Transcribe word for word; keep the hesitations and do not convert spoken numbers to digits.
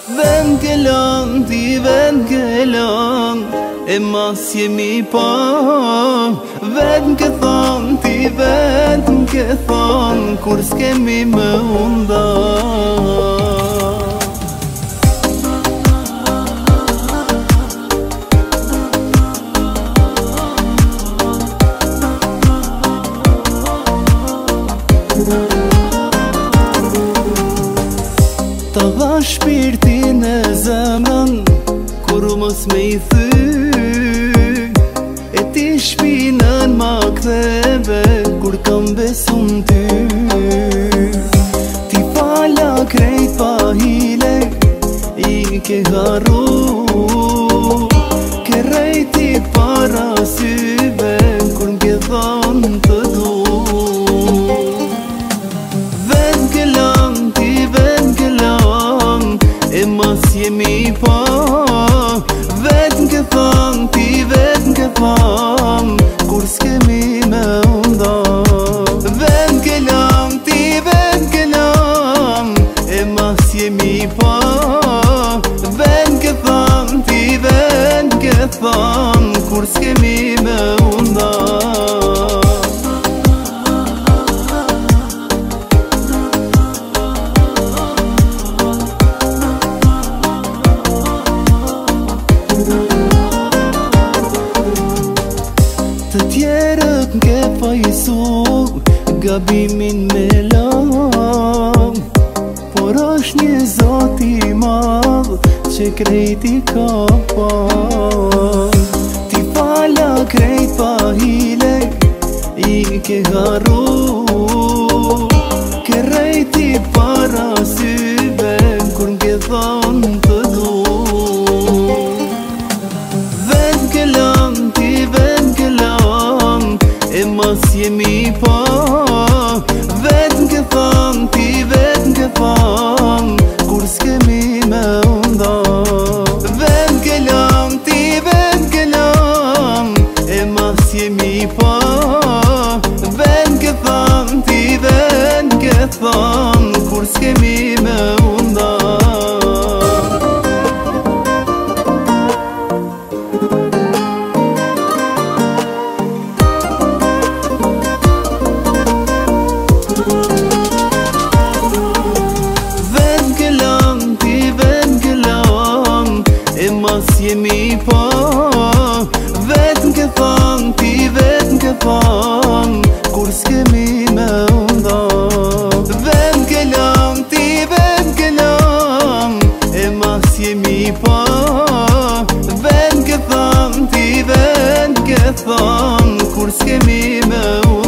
Vend këllon, ti vend këllon, e mas jemi pa. Vend më këthon, ti vend më këthon, kur s'kemi më unda. Ta dha shpirtin e zemrën, kur mos me i thy, e ti shpinën ma ktheve, kur kam besu n'ty. Ti fala krejt pa hile, i ke harru, ke rejti para syve, kur m'ke thonë të du. Vend këllon, ti vend këllon, e mas jemi pa. Vet në këthon, ti vet në këthon, kur s'kemi me unda. Vet në këllon, ti vet në këllon, e mas jemi pa. Vet në këthon, ti vet në këthon, kur s'kemi me unda. Të tjerët m'ke fajsu, gabimin me lam, por është një Zot i madh, që krejt i ka pa. Ti fala krejt pa hile, i ke harru, ke rejti para syve, kur m'ke thonë të du. Vend këllon, ti vend këllon, e mas jemi pa. Vet në këthon, ti vet në këthon, kur s'kemi me unda. Vet në këllon, ti vet në këllon, e mas jemi pa. Vet në këthon, ti vet në këthon, kur s'kemi me unda. Mas jemi pa. Vet në këthon, ti vet në këthon, kur s'kemi me unda. Vet në këllon, ti vet në këllon, e mas jemi pa. Vet në këthon, ti vet në këthon, kur s'kemi me unda.